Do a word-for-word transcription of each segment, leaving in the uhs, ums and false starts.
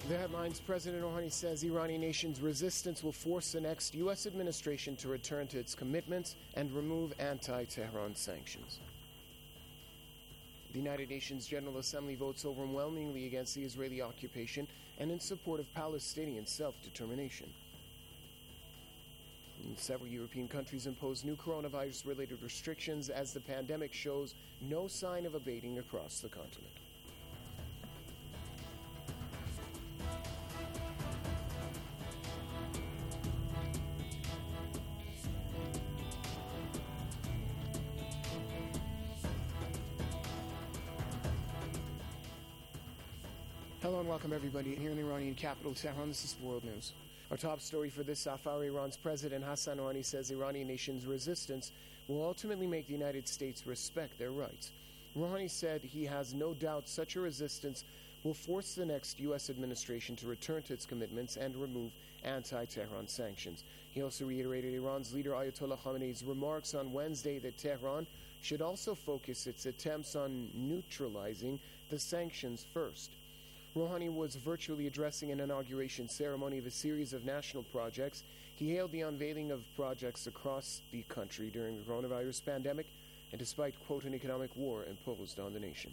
The headlines: President Rouhani says Iranian nation's resistance will force the next U S administration to return to its commitments and remove anti-Tehran sanctions. The United Nations General Assembly votes overwhelmingly against the Israeli occupation and in support of Palestinian self-determination. And several European countries impose new coronavirus-related restrictions as the pandemic shows no sign of abating across the continent. Hello and welcome everybody here in the Iranian capital, Tehran. This is World News. Our top story for this hour: Iran's President Hassan Rouhani says the Iranian nation's resistance will ultimately make the United States respect their rights. Rouhani said he has no doubt such a resistance will force the next U S administration to return to its commitments and remove anti-Tehran sanctions. He also reiterated Iran's leader Ayatollah Khamenei's remarks on Wednesday that Tehran should also focus its attempts on neutralizing the sanctions first. Rouhani was virtually addressing an inauguration ceremony of a series of national projects. He hailed the unveiling of projects across the country during the coronavirus pandemic and despite, quote, an economic war imposed on the nation.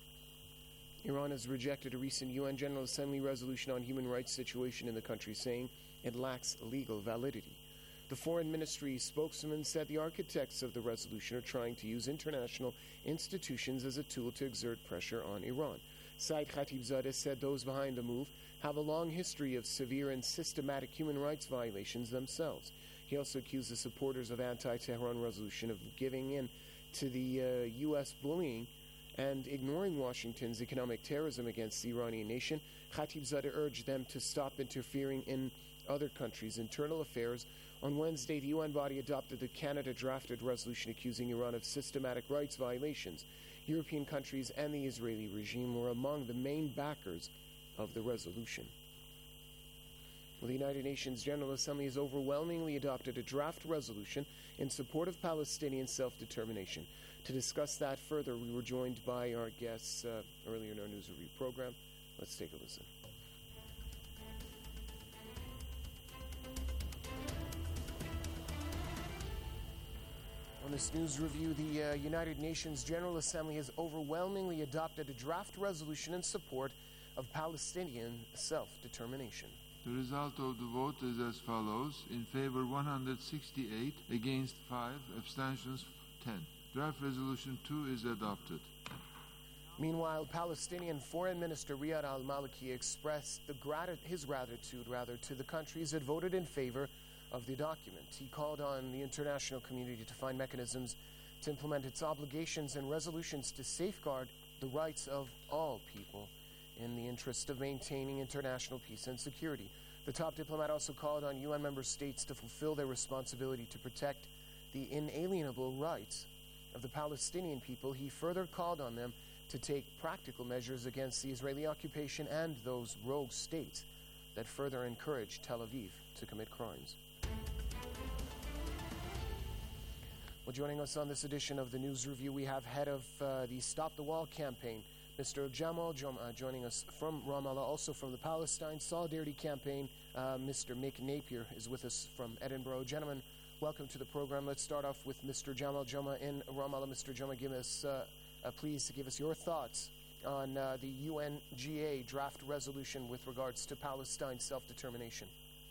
Iran has rejected a recent U N General Assembly resolution on human rights situation in the country, saying it lacks legal validity. The Foreign Ministry spokesman said the architects of the resolution are trying to use international institutions as a tool to exert pressure on Iran. Saeed Khatibzadeh said those behind the move have a long history of severe and systematic human rights violations themselves. He also accused the supporters of anti-Tehran resolution of giving in to the uh, U S bullying and ignoring Washington's economic terrorism against the Iranian nation. Khatibzadeh urged them to stop interfering in other countries' internal affairs. On Wednesday, the U N body adopted the Canada-drafted resolution accusing Iran of systematic rights violations. European countries and the Israeli regime were among the main backers of the resolution. Well, the United Nations General Assembly has overwhelmingly adopted a draft resolution in support of Palestinian self-determination. To discuss that further, we were joined by our guests uh, earlier in our news review program. Let's take a listen. On this news review, the uh, United Nations General Assembly has overwhelmingly adopted a draft resolution in support of Palestinian self-determination. The result of the vote is as follows: in favor one hundred sixty-eight, against five, abstentions ten. Draft resolution two is adopted. Meanwhile, Palestinian Foreign Minister Riyad al-Maliki expressed the grati- his gratitude rather to the countries that voted in favor of the document. He called on the international community to find mechanisms to implement its obligations and resolutions to safeguard the rights of all people in the interest of maintaining international peace and security. The top diplomat also called on U N member states to fulfill their responsibility to protect the inalienable rights of the Palestinian people. He further called on them to take practical measures against the Israeli occupation and those rogue states that further encourage Tel Aviv to commit crimes. Well, joining us on this edition of the News Review, we have head of uh, the Stop the Wall campaign, Mister Jamal Joma, joining us from Ramallah. Also from the Palestine Solidarity Campaign, uh, Mister Mick Napier is with us from Edinburgh. Gentlemen, welcome to the program. Let's start off with Mister Jamal Joma in Ramallah. Mister Joma, give us, uh, uh, please give us your thoughts on uh, the U N G A draft resolution with regards to Palestine self-determination.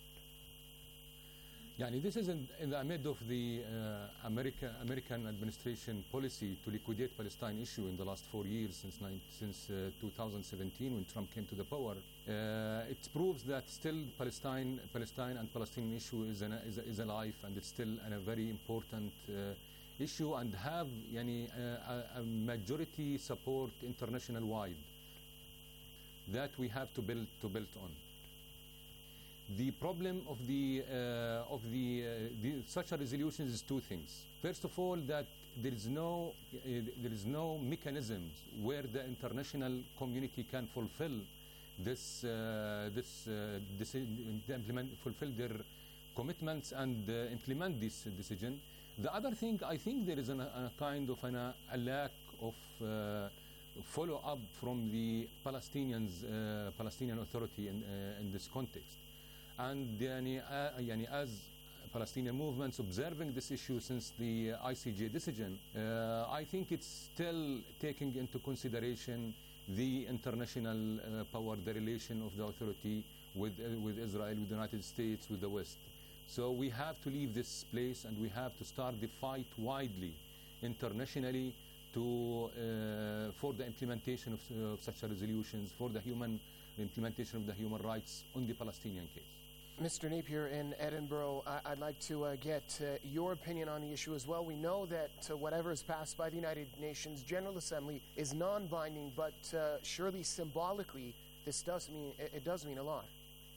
Yani this is in, in the mid of the uh, America, American administration policy to liquidate Palestine issue in the last four years since, nine, since uh, two thousand seventeen when Trump came to the power. Uh, it proves that still Palestine, Palestine and Palestinian issue is, an, is, is alive, and it's still an, a very important uh, issue and have yani, a, a majority support international wide that we have to build to build on. The problem of the uh, of the, uh, the such a resolution is two things. First of all, that there is no uh, there is no mechanisms where the international community can fulfill this uh, this uh, this implement fulfill their commitments and uh, implement this decision. The other thing, I think there is an, a kind of an, a lack of uh, follow up from the Palestinians, uh, Palestinian Authority in, uh, in this context. And يعني, uh, يعني, as Palestinian movements observing this issue since the I C J decision, uh, I think it's still taking into consideration the international uh, power, the relation of the authority with, uh, with Israel, with the United States, with the West. So we have to leave this place and we have to start the fight widely, internationally, to, uh, for the implementation of, uh, of such resolutions, for the human the implementation of the human rights on the Palestinian case. Mister Napier in Edinburgh, I- I'd like to uh, get uh, your opinion on the issue as well. We know that uh, whatever is passed by the United Nations General Assembly is non-binding, but uh, surely symbolically, this does mean it, it does mean a lot.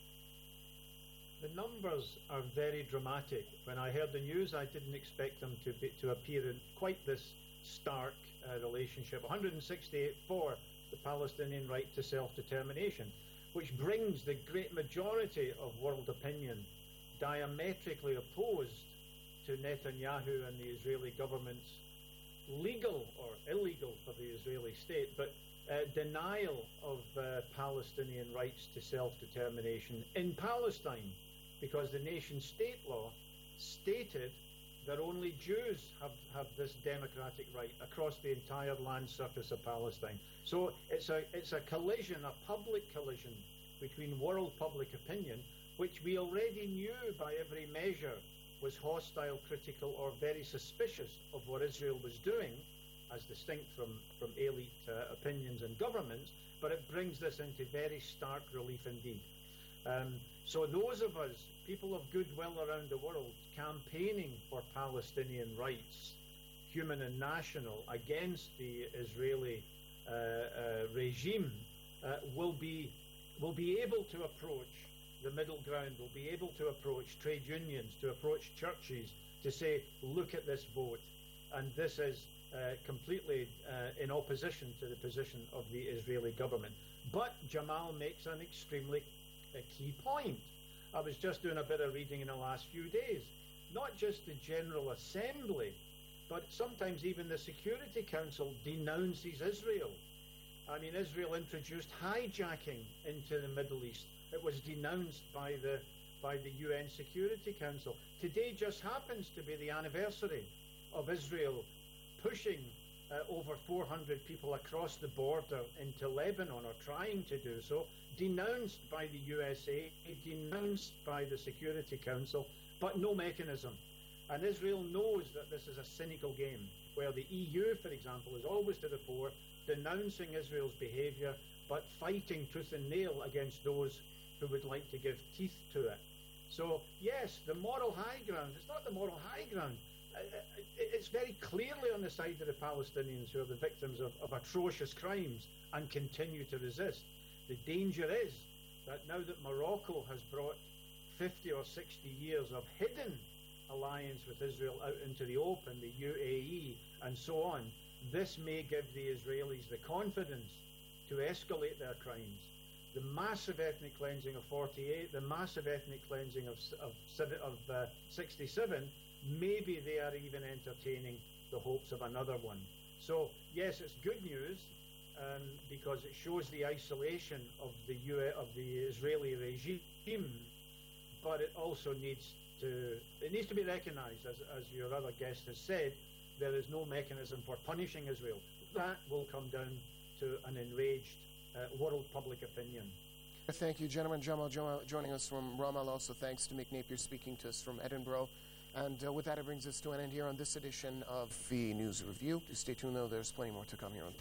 The numbers are very dramatic. When I heard the news, I didn't expect them to be, to appear in quite this stark uh, relationship. one hundred sixty-eight for the Palestinian right to self-determination, which brings the great majority of world opinion diametrically opposed to Netanyahu and the Israeli government's legal or illegal for the Israeli state, but uh, denial of uh, Palestinian rights to self-determination in Palestine, because the nation-state law stated that only Jews have, have this democratic right across the entire land surface of Palestine. So it's a, it's a collision, a public collision between world public opinion, which we already knew by every measure was hostile, critical, or very suspicious of what Israel was doing, as distinct from, from elite uh, opinions and governments, but it brings this into very stark relief indeed. Um, so those of us, people of goodwill around the world, campaigning for Palestinian rights, human and national, against the Israeli uh, uh, regime, uh, will be will be able to approach the middle ground, will be able to approach trade unions, to approach churches, to say, look at this vote, and this is uh, completely uh, in opposition to the position of the Israeli government. But Jamal makes an extremely uh, key point. I was just doing a bit of reading in the last few days. Not just the General Assembly, but sometimes even the Security Council denounces Israel. I mean, Israel introduced hijacking into the Middle East. It was denounced by the by the U N Security Council. Today just happens to be the anniversary of Israel pushing uh, over four hundred people across the border into Lebanon, or trying to do so, denounced by the U S A, denounced by the Security Council, but no mechanism. And Israel knows that this is a cynical game, where the E U, for example, is always to the fore, denouncing Israel's behaviour, but fighting tooth and nail against those who would like to give teeth to it. So, yes, the moral high ground, it's not the moral high ground. It's very clearly on the side of the Palestinians, who are the victims of, of atrocious crimes and continue to resist. The danger is that now that Morocco has brought fifty or sixty years of hidden alliance with Israel out into the open, the U A E and so on, this may give the Israelis the confidence to escalate their crimes. The massive ethnic cleansing of forty-eight, the massive ethnic cleansing of, of, of uh, sixty-seven, maybe they are even entertaining the hopes of another one. So, yes, it's good news um, because it shows the isolation of the U A, of the Israeli regime, but it also needs to it needs to be recognized, as, as your other guest has said. There is no mechanism for punishing Israel. That will come down to an enraged uh, world public opinion. Thank you, gentlemen. Jamal jo- joining us from Ramallah. Also, thanks to Mick Napier speaking to us from Edinburgh. And uh, with that, it brings us to an end here on this edition of the News Review. Stay tuned, though. There's plenty more to come here on.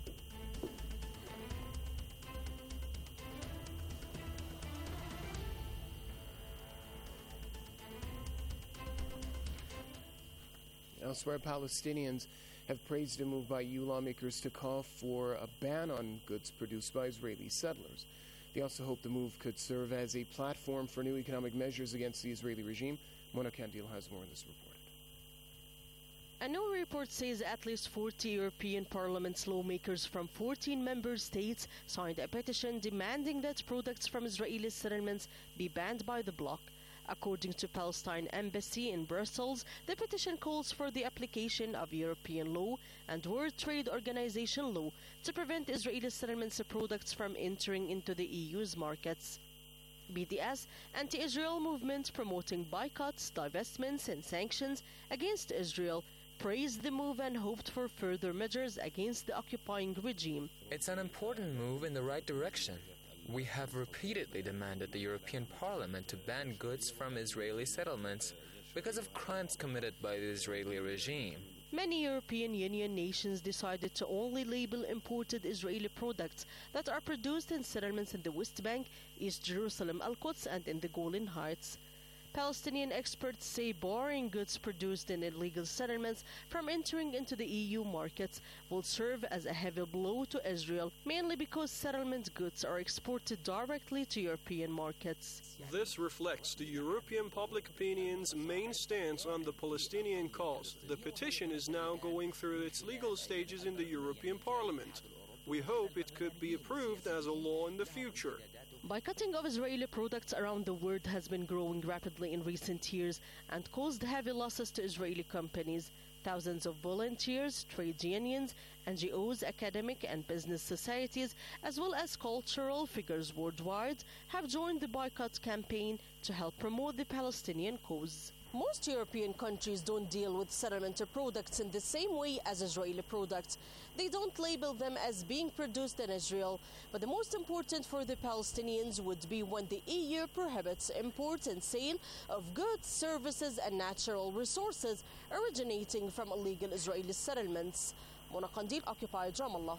Elsewhere, Palestinians have praised a move by E U lawmakers to call for a ban on goods produced by Israeli settlers. They also hope the move could serve as a platform for new economic measures against the Israeli regime. Mona Kandil has more in this report. A new report says at least forty European Parliament's lawmakers from fourteen member states signed a petition demanding that products from Israeli settlements be banned by the bloc. According to Palestine Embassy in Brussels, the petition calls for the application of European law and World Trade Organization law to prevent Israeli settlements of products from entering into the E U's markets. B D S, anti-Israel movement promoting boycotts, divestments and sanctions against Israel, praised the move and hoped for further measures against the occupying regime. It's an important move in the right direction. We have repeatedly demanded the European Parliament to ban goods from Israeli settlements because of crimes committed by the Israeli regime. Many European Union nations decided to only label imported Israeli products that are produced in settlements in the West Bank, East Jerusalem, Al-Quds, and in the Golan Heights. Palestinian experts say barring goods produced in illegal settlements from entering into the E U markets will serve as a heavy blow to Israel, mainly because settlement goods are exported directly to European markets. This reflects the European public opinion's main stance on the Palestinian cause. The petition is now going through its legal stages in the European Parliament. We hope it could be approved as a law in the future. Boycotting of Israeli products around the world has been growing rapidly in recent years and caused heavy losses to Israeli companies. Thousands of volunteers, trade unions, N G Os, academic and business societies, as well as cultural figures worldwide, have joined the boycott campaign to help promote the Palestinian cause. Most European countries don't deal with settlement of products in the same way as Israeli products. They don't label them as being produced in Israel. But the most important for the Palestinians would be when the E U prohibits import and sale of goods, services and natural resources originating from illegal Israeli settlements. Mona Qandil, occupied Ramallah.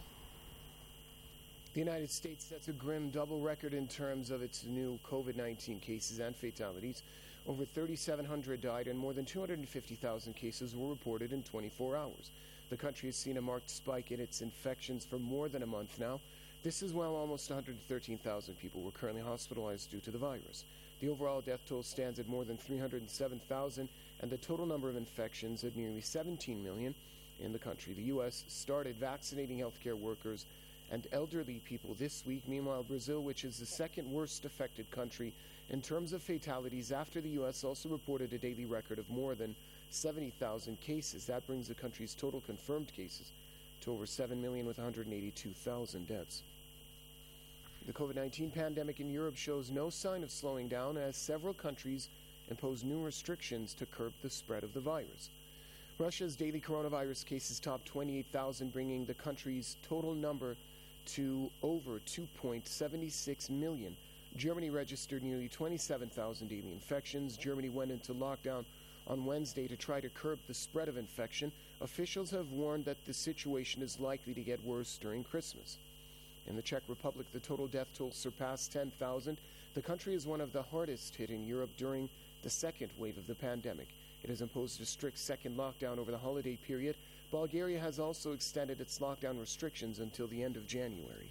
The United States sets a grim double record in terms of its new COVID nineteen cases and fatalities. Over thirty-seven hundred died and more than two hundred fifty thousand cases were reported in twenty-four hours. The country has seen a marked spike in its infections for more than a month now. This is while almost one hundred thirteen thousand people were currently hospitalized due to the virus. The overall death toll stands at more than three hundred seven thousand, and the total number of infections at nearly seventeen million in the country. The U S started vaccinating healthcare workers and elderly people this week. Meanwhile, Brazil, which is the second worst affected country in terms of fatalities after the U S, also reported a daily record of more than seventy thousand cases. That brings the country's total confirmed cases to over seven million with one hundred eighty-two thousand deaths. The COVID nineteen pandemic in Europe shows no sign of slowing down as several countries impose new restrictions to curb the spread of the virus. Russia's daily coronavirus cases topped twenty-eight thousand, bringing the country's total number to over two point seven six million. Germany registered nearly twenty-seven thousand daily infections. Germany went into lockdown on Wednesday to try to curb the spread of infection. Officials have warned that the situation is likely to get worse during Christmas. In the Czech Republic, the total death toll surpassed ten thousand. The country is one of the hardest hit in Europe during the second wave of the pandemic. It has imposed a strict second lockdown over the holiday period. Bulgaria has also extended its lockdown restrictions until the end of January.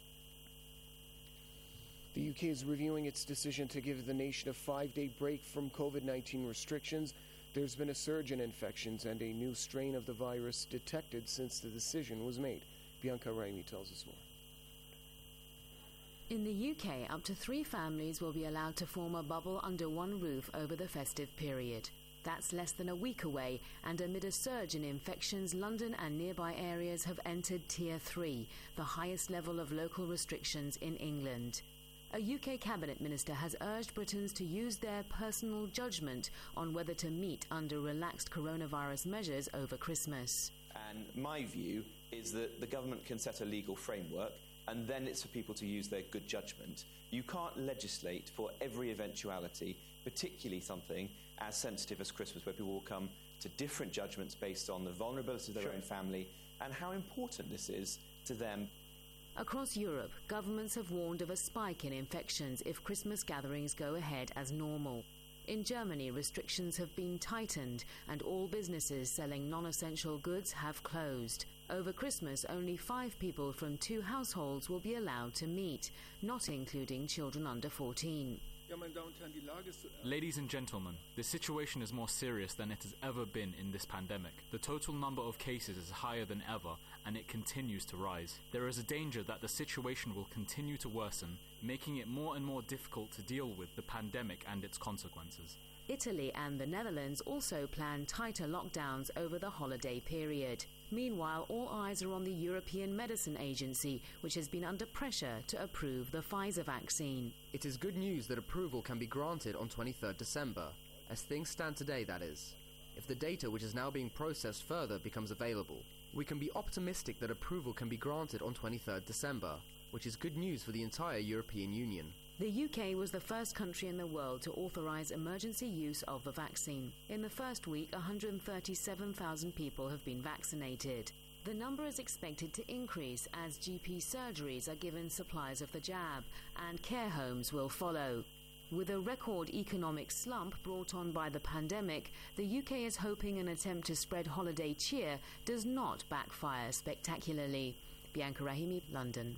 The U K is reviewing its decision to give the nation a five-day break from COVID nineteen restrictions. There's been a surge in infections and a new strain of the virus detected since the decision was made. Bianca Raimi tells us more. In the U K, up to three families will be allowed to form a bubble under one roof over the festive period. That's less than a week away, and amid a surge in infections, London and nearby areas have entered Tier three, the highest level of local restrictions in England. A U K cabinet minister has urged Britons to use their personal judgment on whether to meet under relaxed coronavirus measures over Christmas. And my view is that the government can set a legal framework, and then it's for people to use their good judgment. You can't legislate for every eventuality, particularly something as sensitive as Christmas, where people will come to different judgments based on the vulnerability of their Sure. own family and how important this is to them. Across Europe, governments have warned of a spike in infections if Christmas gatherings go ahead as normal. In Germany, restrictions have been tightened and all businesses selling non-essential goods have closed. Over Christmas, only five people from two households will be allowed to meet, not including children under fourteen. Ladies and gentlemen, the situation is more serious than it has ever been in this pandemic. The total number of cases is higher than ever, and it continues to rise. There is a danger that the situation will continue to worsen, making it more and more difficult to deal with the pandemic and its consequences. Italy and the Netherlands also plan tighter lockdowns over the holiday period. Meanwhile, all eyes are on the European Medicine Agency, which has been under pressure to approve the Pfizer vaccine. It is good news that approval can be granted on twenty-third December, as things stand today, that is. If the data which is now being processed further becomes available, we can be optimistic that approval can be granted on twenty-third December, which is good news for the entire European Union. The U K was the first country in the world to authorise emergency use of the vaccine. In the first week, one hundred thirty-seven thousand people have been vaccinated. The number is expected to increase as G P surgeries are given supplies of the jab, and care homes will follow. With a record economic slump brought on by the pandemic, the U K is hoping an attempt to spread holiday cheer does not backfire spectacularly. Bianca Rahimi, London.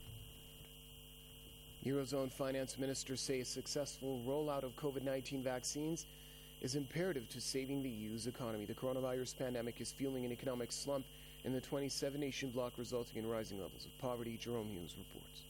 Eurozone finance ministers say a successful rollout of COVID nineteen vaccines is imperative to saving the E U's economy. The coronavirus pandemic is fueling an economic slump in the twenty-seven nation bloc, resulting in rising levels of poverty. Jerome Hughes reports.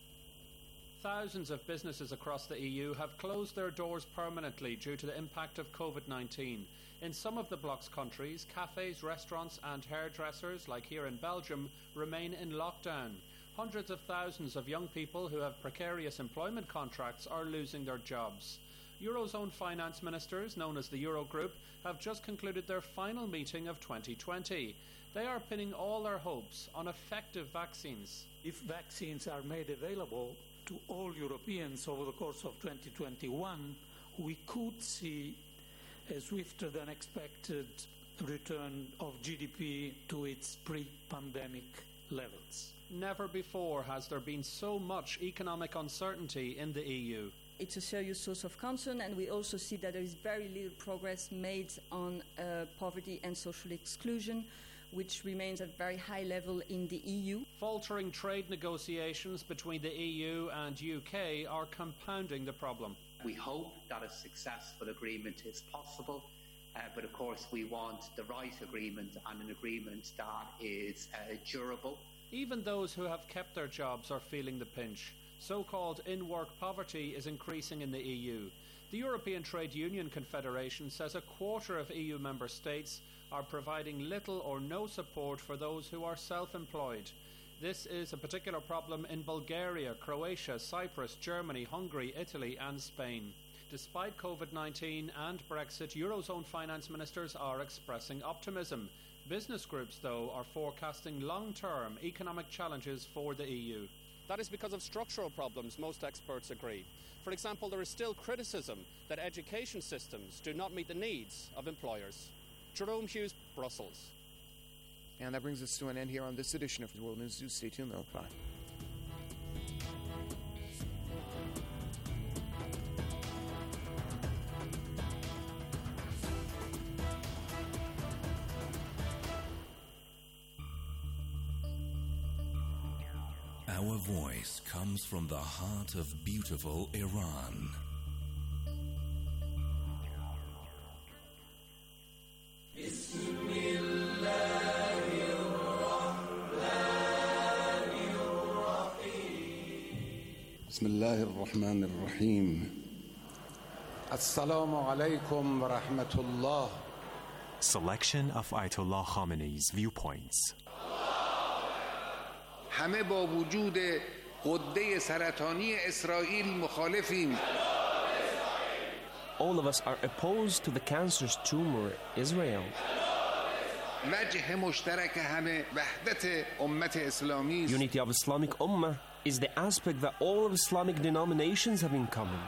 Thousands of businesses across the E U have closed their doors permanently due to the impact of COVID nineteen. In some of the bloc's countries, cafes, restaurants and hairdressers, like here in Belgium, remain in lockdown. Hundreds of thousands of young people who have precarious employment contracts are losing their jobs. Eurozone finance ministers, known as the Eurogroup, have just concluded their final meeting of twenty twenty. They are pinning all their hopes on effective vaccines. If vaccines are made available to all Europeans over the course of twenty twenty-one, we could see a swifter than expected return of G D P to its pre-pandemic levels. Never before has there been so much economic uncertainty in the E U. It's a serious source of concern, and we also see that there is very little progress made on uh, poverty and social exclusion, which remains at a very high level in the E U. Faltering trade negotiations between the E U and U K are compounding the problem. We hope that a successful agreement is possible, uh, but of course we want the right agreement and an agreement that is uh, durable. Even those who have kept their jobs are feeling the pinch. So-called in-work poverty is increasing in the E U. The European Trade Union Confederation says a quarter of E U member states are providing little or no support for those who are self-employed. This is a particular problem in Bulgaria, Croatia, Cyprus, Germany, Hungary, Italy and Spain. Despite COVID nineteen and Brexit, Eurozone finance ministers are expressing optimism. Business groups, though, are forecasting long-term economic challenges for the E U. That is because of structural problems, most experts agree. For example, there is still criticism that education systems do not meet the needs of employers. Jerome Hughes, Brussels. And that brings us to an end here on this edition of the World News. Do stay tuned, though. Bye. Our voice comes from the heart of beautiful Iran. بسم الله الرحمن الرحيم السلام عليكم ورحمة الله. Selection of Ayatollah Khamenei's viewpoints. همه با وجود غده سرطانی اسرائیل مخالفیم. All of us are opposed to the cancerous tumor Israel. وجه مشترک همه وحدت امت اسلامی است. Unity of Islamic Ummah is the aspect that all of Islamic denominations have in common.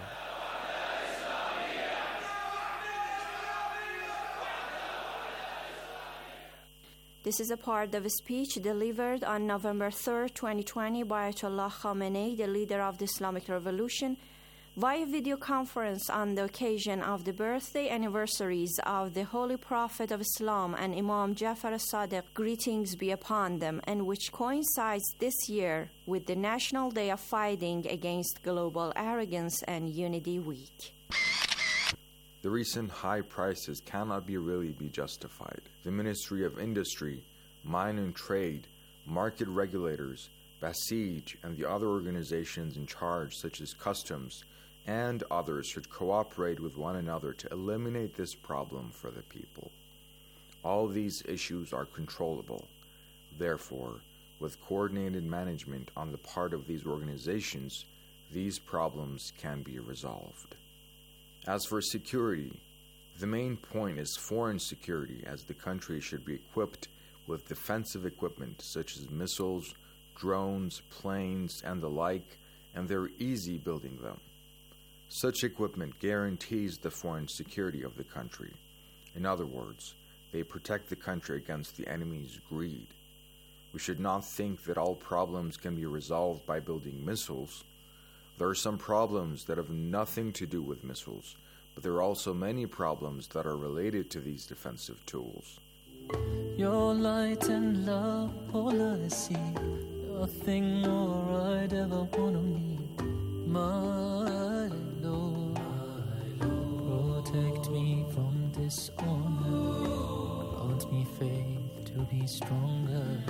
This is a part of a speech delivered on November third, twenty twenty by Ayatollah Khamenei, the leader of the Islamic Revolution, Via video conference on the occasion of the birthday anniversaries of the Holy Prophet of Islam and Imam Jafar as-Sadiq, greetings be upon them, and which coincides this year with the National Day of Fighting Against Global Arrogance and Unity Week. The recent high prices cannot be really be justified. The Ministry of Industry, Mine and Trade, market regulators, Basij, and the other organizations in charge, such as Customs, and others should cooperate with one another to eliminate this problem for the people. All these issues are controllable. Therefore, with coordinated management on the part of these organizations, these problems can be resolved. As for security, the main point is foreign security, as the country should be equipped with defensive equipment such as missiles, drones, planes, and the like, and they're easy building them. Such equipment guarantees the foreign security of the country. In other words, they protect the country against the enemy's greed. We should not think that all problems can be resolved by building missiles. There are some problems that have nothing to do with missiles, but there are also many problems that are related to these defensive tools. Your light and love, all I see, nothing more I'd ever want to need. My Lord, protect me from dishonor, grant me faith to be stronger.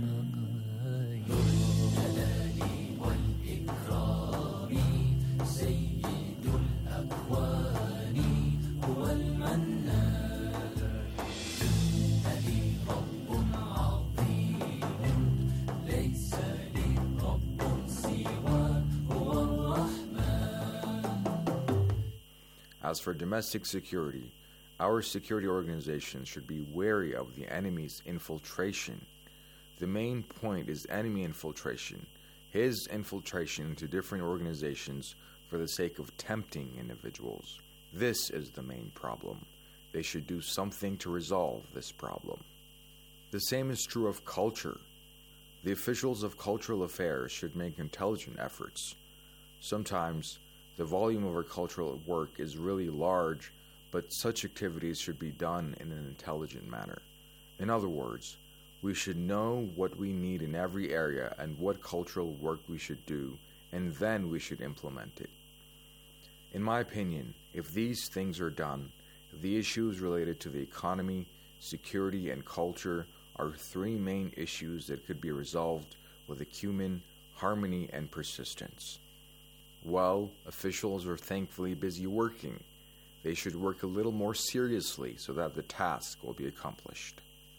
As for domestic security, our security organizations should be wary of the enemy's infiltration. The main point is enemy infiltration, his infiltration into different organizations for the sake of tempting individuals. This is the main problem. They should do something to resolve this problem. The same is true of culture. The officials of cultural affairs should make intelligent efforts. Sometimes the volume of our cultural work is really large, but such activities should be done in an intelligent manner. In other words, we should know what we need in every area and what cultural work we should do, and then we should implement it. In my opinion, if these things are done, the issues related to the economy, security, and culture are three main issues that could be resolved with acumen, harmony, and persistence. Well, officials are thankfully busy working. They should work a little more seriously so that the task will be accomplished.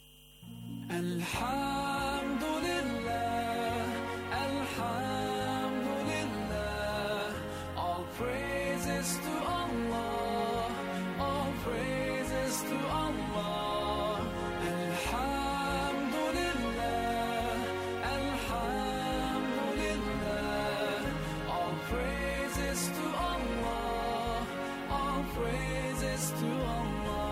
Alhamdulillah, Alhamdulillah, all praises to Allah, all praises to Allah. Alhamdulillah, Alhamdulillah, all praises to Allah, all praises to Allah.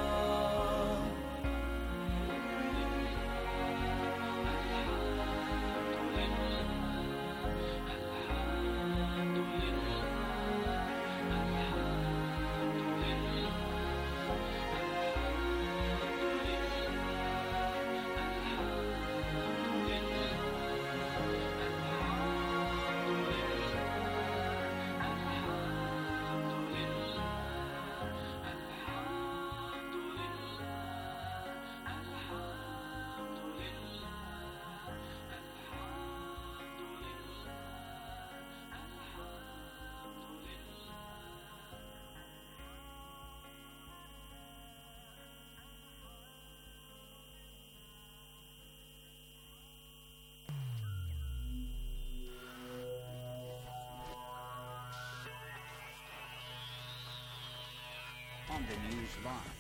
On the news line.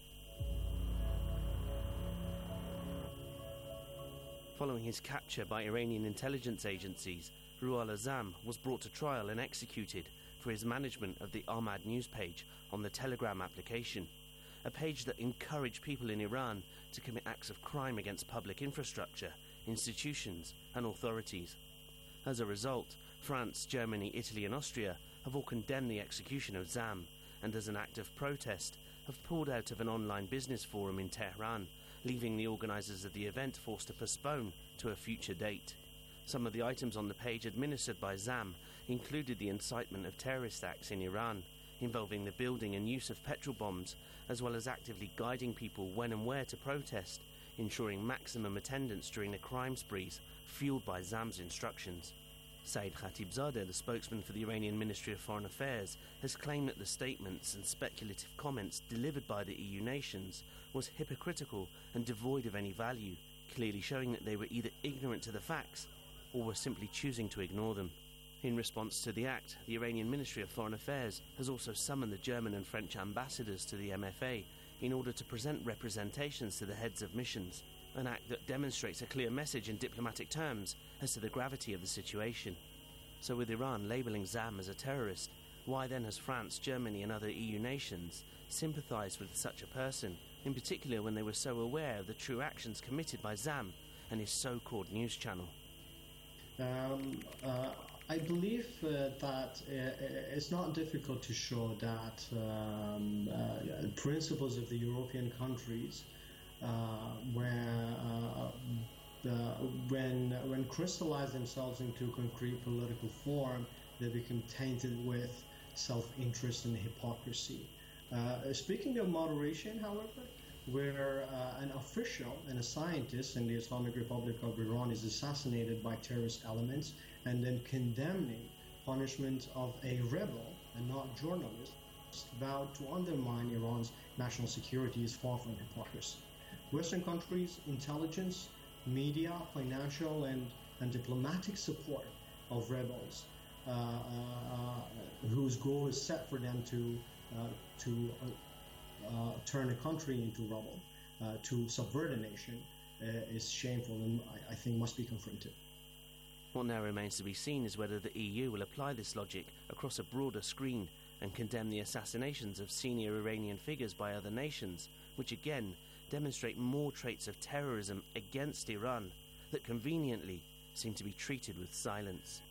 Following his capture by Iranian intelligence agencies, Ruhollah Azzam was brought to trial and executed for his management of the Ahmad news page on the Telegram application, a page that encouraged people in Iran to commit acts of crime against public infrastructure, institutions, and authorities. As a result, France, Germany, Italy, and Austria have all condemned the execution of Zam, and as an act of protest, have pulled out of an online business forum in Tehran, leaving the organisers of the event forced to postpone to a future date. Some of the items on the page administered by Zam included the incitement of terrorist acts in Iran, involving the building and use of petrol bombs, as well as actively guiding people when and where to protest, ensuring maximum attendance during the crime sprees fueled by Zam's instructions. Saeed Khatibzadeh, the spokesman for the Iranian Ministry of Foreign Affairs, has claimed that the statements and speculative comments delivered by the E U nations was hypocritical and devoid of any value, clearly showing that they were either ignorant to the facts or were simply choosing to ignore them. In response to the act, the Iranian Ministry of Foreign Affairs has also summoned the German and French ambassadors to the M F A in order to present representations to the heads of missions, an act that demonstrates a clear message in diplomatic terms as to the gravity of the situation. So with Iran labelling Zam as a terrorist, why then has France, Germany and other E U nations sympathised with such a person, in particular when they were so aware of the true actions committed by Zam and his so-called news channel? Um, uh, I believe uh, that uh, it's not difficult to show that um, uh, principles of the European countries, uh, where uh, uh, when when crystallize themselves into concrete political form, they become tainted with self-interest and hypocrisy. Uh, speaking of moderation, however, where uh, an official and a scientist in the Islamic Republic of Iran is assassinated by terrorist elements, and then condemning punishment of a rebel and not journalist, vowed to undermine Iran's national security is far from hypocrisy. Western countries' intelligence, media, financial and, and diplomatic support of rebels uh, uh, uh, whose goal is set for them to uh, to uh, uh, turn a country into rubble, uh, to subvert a nation, uh, is shameful and I, I think must be confronted. What now remains to be seen is whether the E U will apply this logic across a broader screen and condemn the assassinations of senior Iranian figures by other nations, which again demonstrate more traits of terrorism against Iran that conveniently seem to be treated with silence.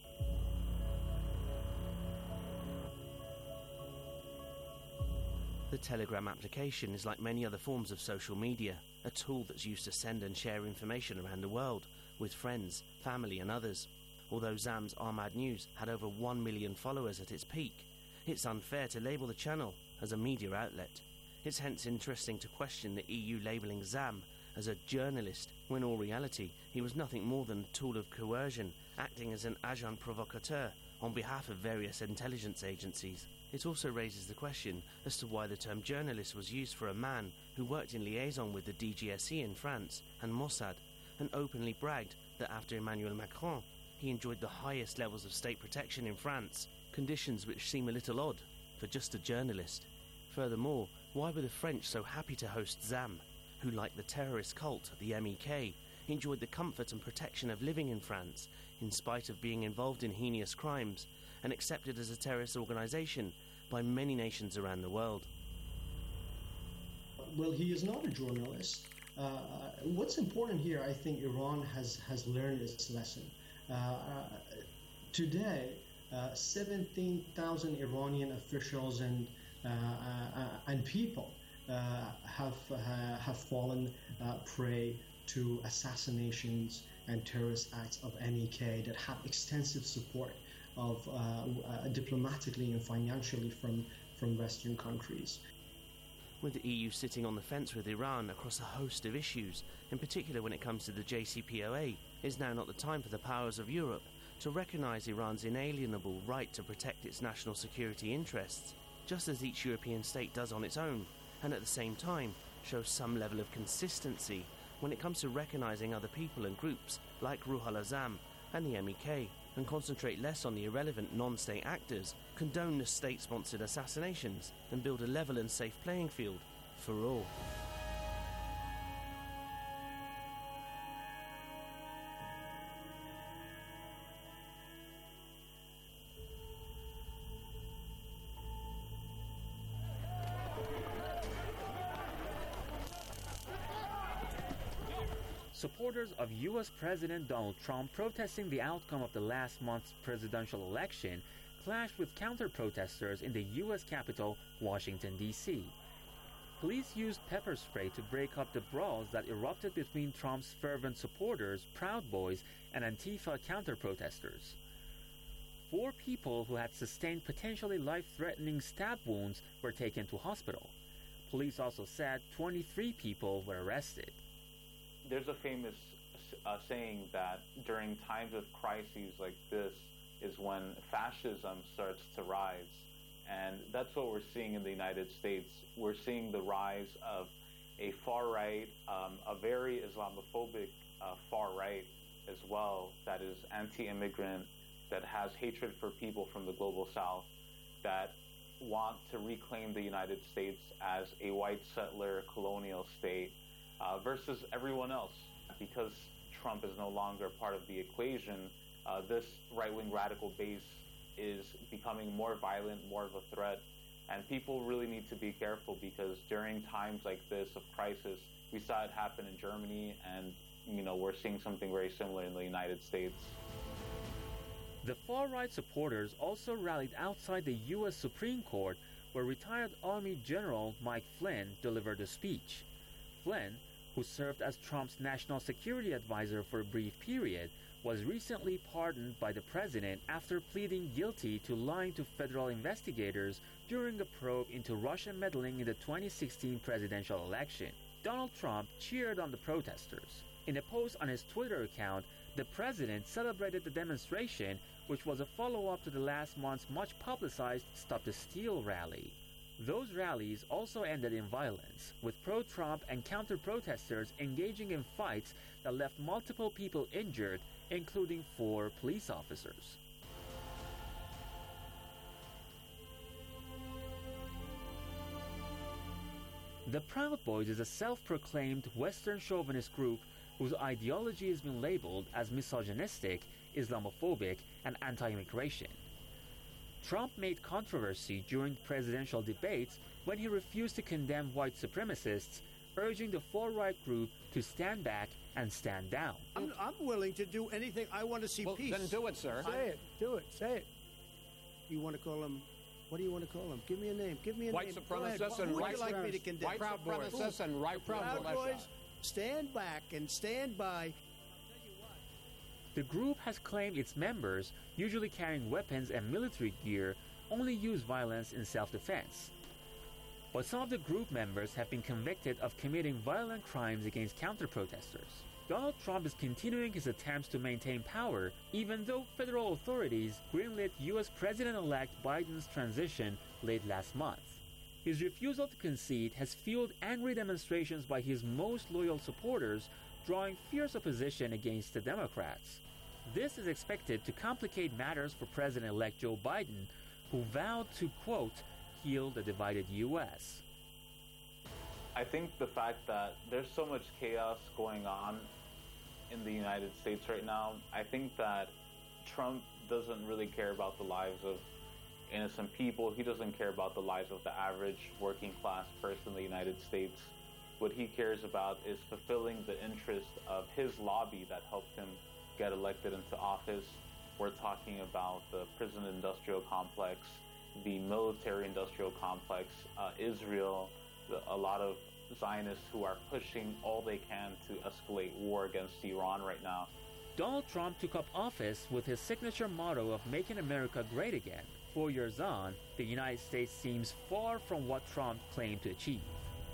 The Telegram application is like many other forms of social media, a tool that's used to send and share information around the world with friends, family and others. Although Zam's Ahmad News had over one million followers at its peak, it's unfair to label the channel as a media outlet. It's hence interesting to question the E U labelling Zam as a journalist, when in all reality he was nothing more than a tool of coercion, acting as an agent provocateur on behalf of various intelligence agencies. It also raises the question as to why the term journalist was used for a man who worked in liaison with the D G S E in France and Mossad, and openly bragged that after Emmanuel Macron, he enjoyed the highest levels of state protection in France, conditions which seem a little odd for just a journalist. Furthermore, why were the French so happy to host Zam, who, like the terrorist cult, the M E K, enjoyed the comfort and protection of living in France, in spite of being involved in heinous crimes, and accepted as a terrorist organisation by many nations around the world? Well, he is not a journalist. Uh, what's important here, I think Iran has, has learned its lesson. Uh, uh, today, uh, seventeen thousand Iranian officials and uh, uh, and people uh, have uh, have fallen uh, prey to assassinations and terrorist acts of M E K that have extensive support of uh, uh, diplomatically and financially from from Western countries. With the E U sitting on the fence with Iran across a host of issues, in particular when it comes to the J C P O A, is now not the time for the powers of Europe to recognise Iran's inalienable right to protect its national security interests, just as each European state does on its own, and at the same time show some level of consistency when it comes to recognising other people and groups like Ruhollah Zam and the M E K, and concentrate less on the irrelevant non-state actors, condone the state-sponsored assassinations, and build a level and safe playing field for all. Supporters of U S President Donald Trump protesting the outcome of the last month's presidential election clashed with counter-protesters in the U S capital, Washington, D C Police used pepper spray to break up the brawls that erupted between Trump's fervent supporters, Proud Boys, and Antifa counter-protesters. Four people who had sustained potentially life-threatening stab wounds were taken to hospital. Police also said twenty-three people were arrested. There's a famous uh, saying that during times of crises like this is when fascism starts to rise. And that's what we're seeing in the United States. We're seeing the rise of a far-right, um, a very Islamophobic uh, far-right as well, that is anti-immigrant, that has hatred for people from the global south, that want to reclaim the United States as a white settler colonial state uh, versus everyone else. Because Trump is no longer part of the equation, uh, this right-wing radical base is becoming more violent, more of a threat, and people really need to be careful because during times like this of crisis, we saw it happen in Germany, and you know we're seeing something very similar in the United States. The far-right supporters also rallied outside the U S Supreme Court, where retired Army General Mike Flynn delivered a speech. Flynn, who served as Trump's national security advisor for a brief period, was recently pardoned by the president after pleading guilty to lying to federal investigators during a probe into Russian meddling in the twenty sixteen presidential election. Donald Trump cheered on the protesters. In a post on his Twitter account, the president celebrated the demonstration, which was a follow-up to the last month's much-publicized Stop the Steal rally. Those rallies also ended in violence, with pro-Trump and counter-protesters engaging in fights that left multiple people injured, including four police officers. The Proud Boys is a self-proclaimed Western chauvinist group whose ideology has been labeled as misogynistic, Islamophobic, and anti-immigration. Trump made controversy during presidential debates when he refused to condemn white supremacists, urging the far-right group to stand back and stand down. I'm, I'm willing to do anything. I want to see well, peace. Then do it, sir. Say it. Do it. Say it. You want to call him? What do you want to call him? Give me a name. Give me a white name. Supremacists and Who would right you like me to condemn? White Proud supremacists Boys. and right Proud Boys. Stand back and stand by. The group has claimed its members, usually carrying weapons and military gear, only use violence in self-defense. But some of the group members have been convicted of committing violent crimes against counter-protesters. Donald Trump is continuing his attempts to maintain power, even though federal authorities greenlit U S President-elect Biden's transition late last month. His refusal to concede has fueled angry demonstrations by his most loyal supporters, drawing fierce opposition against the Democrats. This is expected to complicate matters for President-elect Joe Biden, who vowed to, quote, heal the divided U S. I think the fact that there's so much chaos going on in the United States right now, I think that Trump doesn't really care about the lives of innocent people. He doesn't care about the lives of the average working class person in the United States. What he cares about is fulfilling the interest of his lobby that helped him get elected into office. We're talking about the prison industrial complex, the military industrial complex, uh, Israel, the, a lot of Zionists who are pushing all they can to escalate war against Iran right now. Donald Trump took up office with his signature motto of making America great again. Four years on, the United States seems far from what Trump claimed to achieve.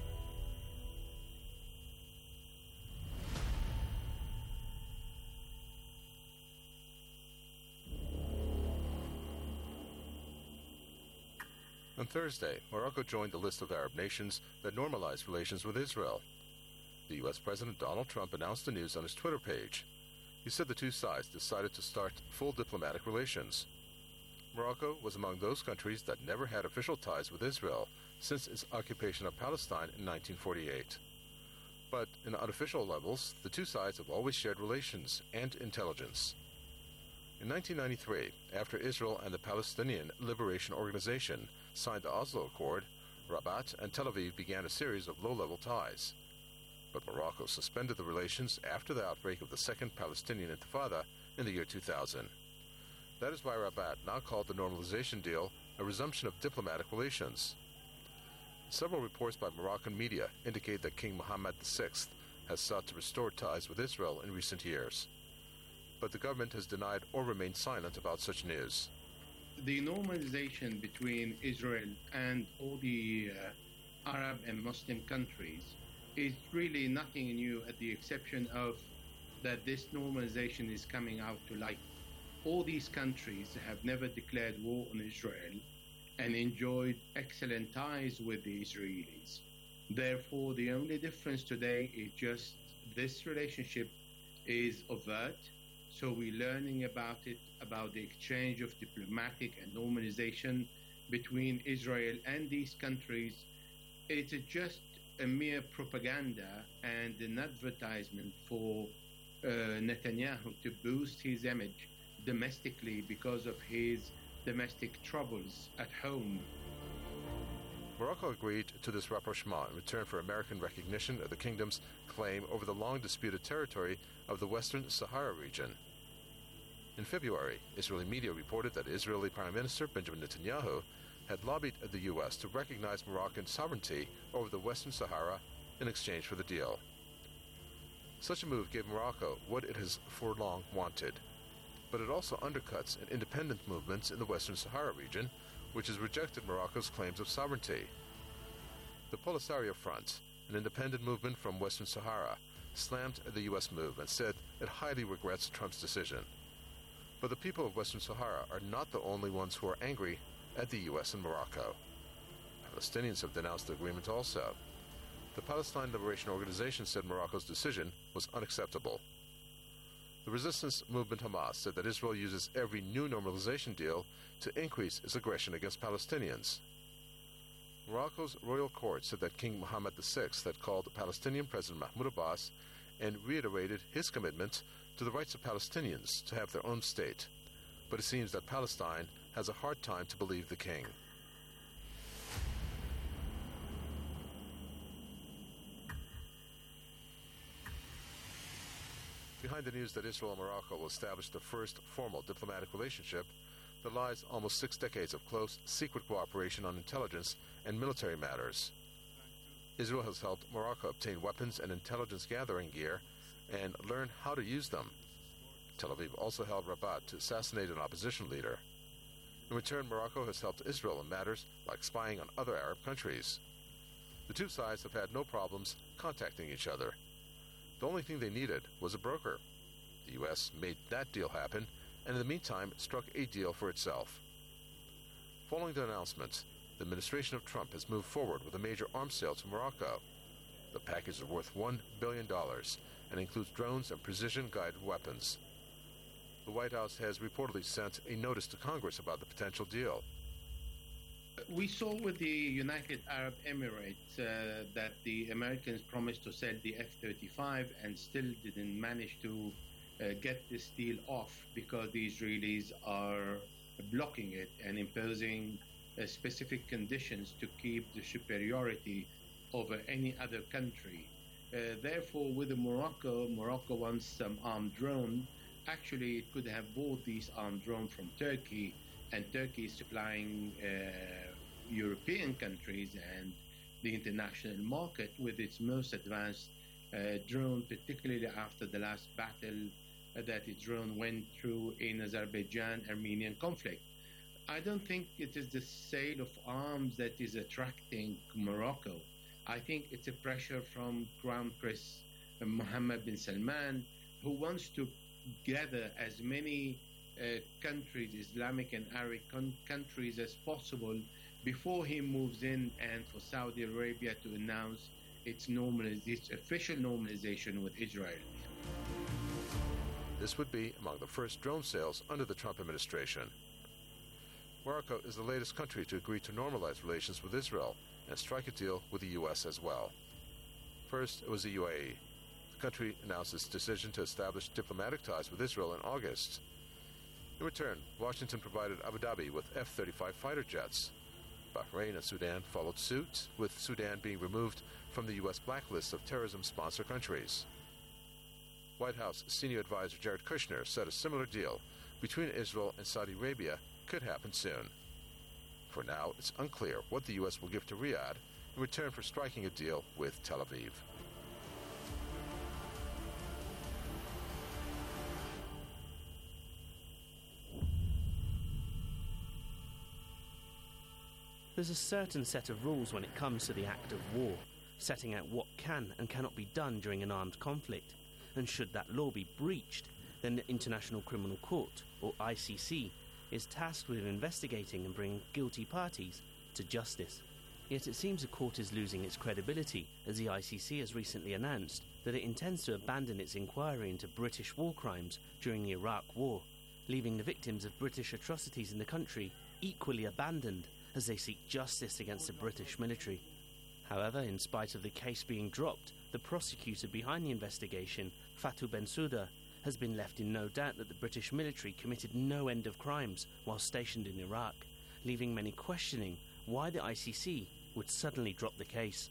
On Thursday, Morocco joined the list of Arab nations that normalized relations with Israel. The U S President Donald Trump announced the news on his Twitter page. He said the two sides decided to start full diplomatic relations. Morocco was among those countries that never had official ties with Israel since its occupation of Palestine in nineteen forty-eight. But in unofficial levels, the two sides have always shared relations and intelligence. In nineteen ninety-three, after Israel and the Palestinian Liberation Organization signed the Oslo Accord, Rabat and Tel Aviv began a series of low-level ties. But Morocco suspended the relations after the outbreak of the Second Palestinian Intifada in the year two thousand. That is why Rabat now called the normalization deal a resumption of diplomatic relations. Several reports by Moroccan media indicate that King Mohammed the sixth has sought to restore ties with Israel in recent years. But the government has denied or remained silent about such news. The normalization between Israel and all the uh, Arab and Muslim countries is really nothing new, at the exception of that this normalization is coming out to light. All these countries have never declared war on Israel and enjoyed excellent ties with the Israelis. Therefore, the only difference today is just this relationship is overt, so we're learning about it, about the exchange of diplomatic and normalization between Israel and these countries. It's just a mere propaganda and an advertisement for uh, Netanyahu to boost his image domestically because of his domestic troubles at home. Morocco agreed to this rapprochement in return for American recognition of the kingdom's claim over the long-disputed territory of the Western Sahara region. In February, Israeli media reported that Israeli Prime Minister Benjamin Netanyahu had lobbied the U S to recognize Moroccan sovereignty over the Western Sahara in exchange for the deal. Such a move gave Morocco what it has for long wanted, but it also undercuts an independent movement in the Western Sahara region, which has rejected Morocco's claims of sovereignty. The Polisario Front, an independent movement from Western Sahara, slammed the U S move and said it highly regrets Trump's decision. But the people of Western Sahara are not the only ones who are angry at the U S and Morocco. Palestinians have denounced the agreement also. The Palestine Liberation Organization said Morocco's decision was unacceptable. The resistance movement Hamas said that Israel uses every new normalization deal to increase its aggression against Palestinians. Morocco's royal court said that King Mohammed the sixth had called Palestinian President Mahmoud Abbas and reiterated his commitment to the rights of Palestinians to have their own state. But it seems that Palestine has a hard time to believe the king. Behind the news that Israel and Morocco will establish the first formal diplomatic relationship, there lies almost six decades of close, secret cooperation on intelligence and military matters. Israel has helped Morocco obtain weapons and intelligence gathering gear and learn how to use them. Tel Aviv also helped Rabat to assassinate an opposition leader. In return, Morocco has helped Israel in matters like spying on other Arab countries. The two sides have had no problems contacting each other. The only thing they needed was a broker. The U S made that deal happen, and in the meantime struck a deal for itself. Following the announcement, the administration of Trump has moved forward with a major arms sale to Morocco. The package is worth one billion dollars and includes drones and precision-guided weapons. The White House has reportedly sent a notice to Congress about the potential deal. We saw with the United Arab Emirates uh, that the Americans promised to sell the F thirty-five and still didn't manage to uh, get this deal off because the Israelis are blocking it and imposing uh, specific conditions to keep the superiority over any other country. Uh, therefore, with the Morocco, Morocco wants some armed drone. Actually, it could have bought these armed drones from Turkey, and Turkey is supplying uh, European countries and the international market with its most advanced uh, drone, particularly after the last battle uh, that its drone went through in Azerbaijan-Armenian conflict. I don't think it is the sale of arms that is attracting Morocco. I think it's a pressure from Crown Prince Mohammed bin Salman, who wants to gather as many uh, countries, Islamic and Arab con- countries as possible before he moves in, and for Saudi Arabia to announce its, normaliz- its official normalization with Israel. This would be among the first drone sales under the Trump administration. Morocco is the latest country to agree to normalize relations with Israel and strike a deal with the U S as well. First, it was the U A E. The country announced its decision to establish diplomatic ties with Israel in August. In return, Washington provided Abu Dhabi with F thirty-five fighter jets. Bahrain and Sudan followed suit, with Sudan being removed from the U S blacklist of terrorism-sponsor countries. White House senior advisor Jared Kushner said a similar deal between Israel and Saudi Arabia could happen soon. For now, it's unclear what the U S will give to Riyadh in return for striking a deal with Tel Aviv. There's a certain set of rules when it comes to the act of war, setting out what can and cannot be done during an armed conflict. And should that law be breached, then the International Criminal Court, or I C C, is tasked with investigating and bringing guilty parties to justice. Yet it seems the court is losing its credibility, as the I C C has recently announced that it intends to abandon its inquiry into British war crimes during the Iraq War, leaving the victims of British atrocities in the country equally abandoned as they seek justice against the British military. However, in spite of the case being dropped, the prosecutor behind the investigation, Fatou Bensouda, has been left in no doubt that the British military committed no end of crimes while stationed in Iraq, leaving many questioning why the I C C would suddenly drop the case.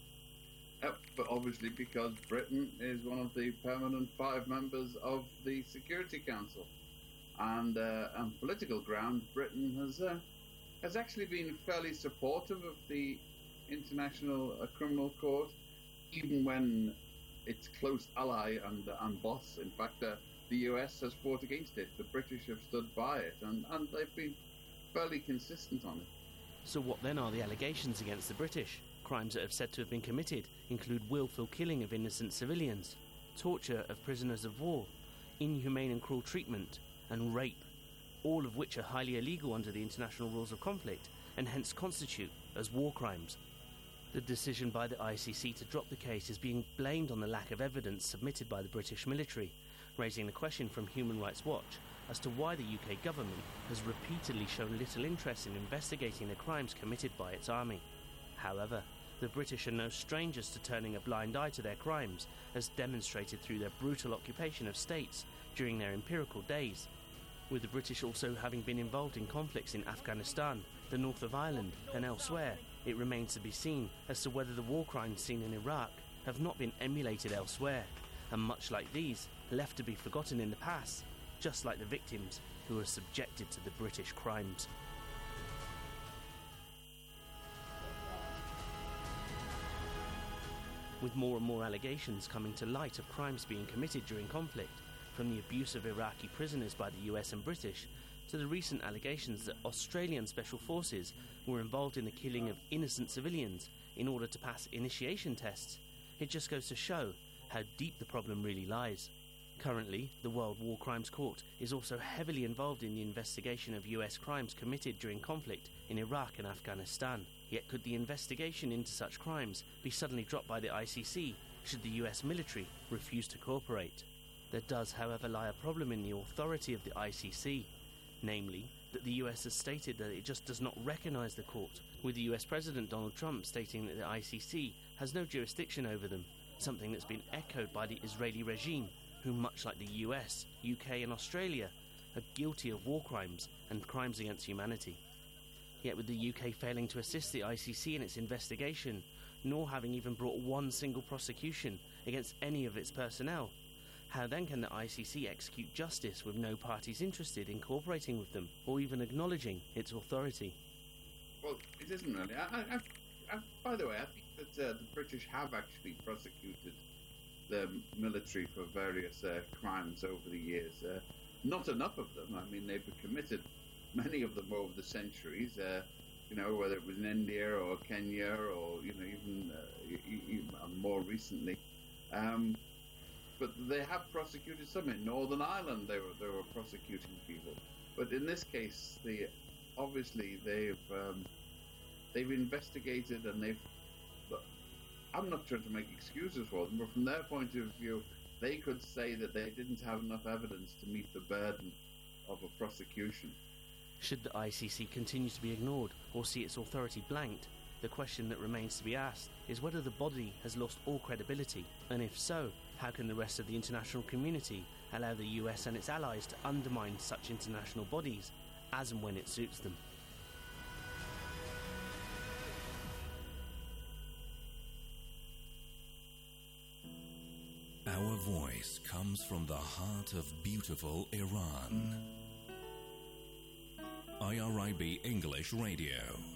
Yep, but obviously because Britain is one of the permanent five members of the Security Council. And uh, on political ground, Britain has uh, has actually been fairly supportive of the International uh, Criminal Court, even when its close ally and, uh, and boss, in fact, uh, the U S has fought against it. The British have stood by it, and, and they've been fairly consistent on it. So what then are the allegations against the British? Crimes that have said to have been committed include willful killing of innocent civilians, torture of prisoners of war, inhumane and cruel treatment, and rape, all of which are highly illegal under the international rules of conflict and hence constitute as war crimes. The decision by the I C C to drop the case is being blamed on the lack of evidence submitted by the British military, raising the question from Human Rights Watch as to why the U K government has repeatedly shown little interest in investigating the crimes committed by its army. However, the British are no strangers to turning a blind eye to their crimes, as demonstrated through their brutal occupation of states during their imperial days, with the British also having been involved in conflicts in Afghanistan, the north of Ireland and elsewhere. It remains to be seen as to whether the war crimes seen in Iraq have not been emulated elsewhere, and much like these, left to be forgotten in the past, just like the victims who were subjected to the British crimes. With more and more allegations coming to light of crimes being committed during conflict, from the abuse of Iraqi prisoners by the U S and British, to the recent allegations that Australian special forces were involved in the killing of innocent civilians in order to pass initiation tests, it just goes to show how deep the problem really lies. Currently, the World War Crimes Court is also heavily involved in the investigation of U S crimes committed during conflict in Iraq and Afghanistan. Yet could the investigation into such crimes be suddenly dropped by the I C C should the U S military refuse to cooperate? There does, however, lie a problem in the authority of the I C C, namely that the U S has stated that it just does not recognise the court, with the U S President Donald Trump stating that the I C C has no jurisdiction over them, something that's been echoed by the Israeli regime, who, much like the U S, U K and Australia, are guilty of war crimes and crimes against humanity. Yet with the U K failing to assist the I C C in its investigation, nor having even brought one single prosecution against any of its personnel, how then can the I C C execute justice with no parties interested in cooperating with them or even acknowledging its authority? Well, it isn't really. I, I, I, by the way, I think that uh, the British have actually prosecuted the military for various uh, crimes over the years. Uh, not enough of them. I mean, they've committed many of them over the centuries. Uh, you know, whether it was in India or Kenya or you know even, uh, even more recently. Um, But they have prosecuted some. In Northern Ireland, they were they were prosecuting people. But in this case, they obviously they've um, they've investigated and they've. I'm not trying to make excuses for them, but from their point of view, they could say that they didn't have enough evidence to meet the burden of a prosecution. Should the I C C continue to be ignored or see its authority blanked, the question that remains to be asked is whether the body has lost all credibility, and if so, how can the rest of the international community allow the U S and its allies to undermine such international bodies as and when it suits them? Our voice comes from the heart of beautiful Iran. I R I B English Radio.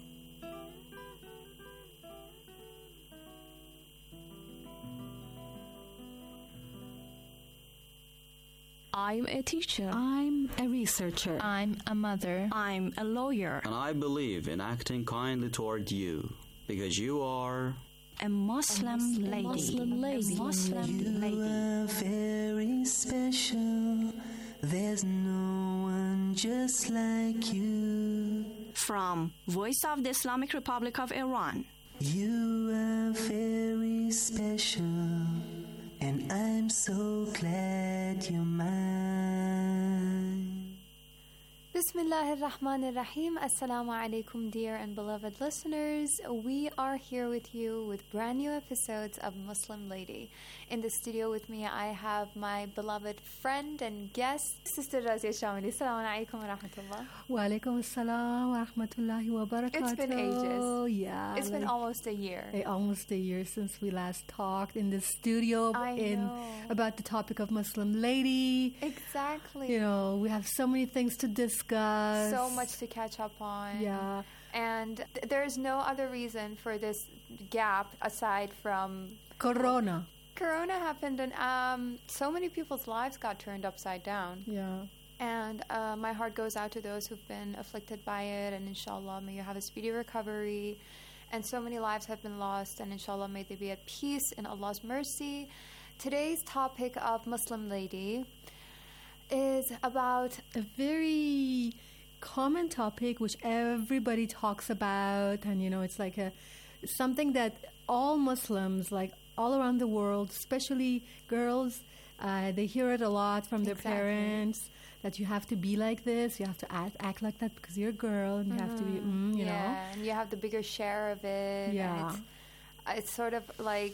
I'm a teacher. I'm a researcher. I'm a mother. I'm a lawyer. And I believe in acting kindly toward you, because you are a Muslim, a Muslim lady. Muslim lady. A Muslim lady. You are very special. There's no one just like you. From Voice of the Islamic Republic of Iran. You are very special, and I'm so glad you're mine. Bismillah ar-Rahman ar-Rahim. Assalamu alaikum, dear and beloved listeners. We are here with you with brand new episodes of Muslim Lady. In the studio with me, I have my beloved friend and guest, Sister Razia Shamili. Assalamu alaikum wa rahmatullah. Wa alaikum assalam wa rahmatullahi wa barakatuh. It's been ages. Yeah. It's like, been almost a year. A, almost a year since we last talked in the studio I in know. about the topic of Muslim Lady. Exactly. You know, we have so many things to discuss. So much to catch up on. Yeah. And th- there is no other reason for this gap aside from Corona. Corona happened, and um, so many people's lives got turned upside down. Yeah. And uh, my heart goes out to those who've been afflicted by it, and inshallah, may you have a speedy recovery. And so many lives have been lost, and inshallah, may they be at peace in Allah's mercy. Today's topic of Muslim Lady is about a very common topic which everybody talks about, and you know, it's like a something that all Muslims, like all around the world, especially girls, uh, they hear it a lot from their Exactly. parents, that you have to be like this, you have to act, act like that because you're a girl, and you have to be, mm, you yeah, know. and you have the bigger share of it. Yeah. And it's, it's sort of like